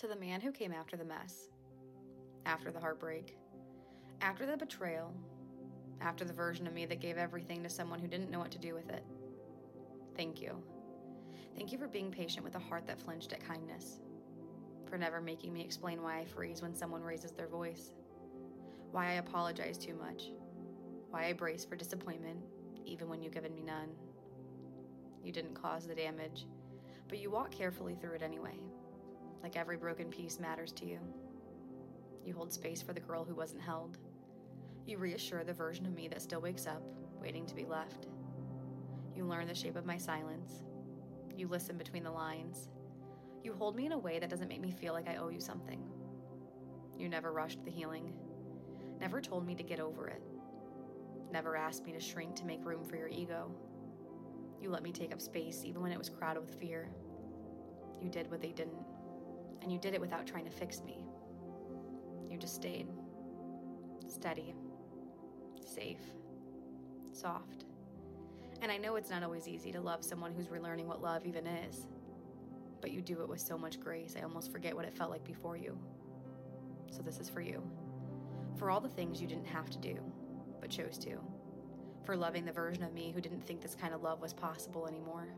To the man who came after the mess, after the heartbreak, after the betrayal, after the version of me that gave everything to someone who didn't know what to do with it. Thank you. Thank you for being patient with a heart that flinched at kindness, for never making me explain why I freeze when someone raises their voice, why I apologize too much, why I brace for disappointment even when you've given me none. You didn't cause the damage, but you walk carefully through it anyway, like every broken piece matters to you. You hold space for the girl who wasn't held. You reassure the version of me that still wakes up, waiting to be left. You learn the shape of my silence. You listen between the lines. You hold me in a way that doesn't make me feel like I owe you something. You never rushed the healing, never told me to get over it, never asked me to shrink to make room for your ego. You let me take up space even when it was crowded with fear. You did what they didn't, and you did it without trying to fix me. You just stayed, steady, safe, soft. And I know it's not always easy to love someone who's relearning what love even is, but you do it with so much grace, I almost forget what it felt like before you. So this is for you. For all the things you didn't have to do, but chose to. For loving the version of me who didn't think this kind of love was possible anymore.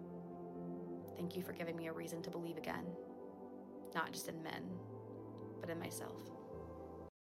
Thank you for giving me a reason to believe again. Not just in men, but in myself.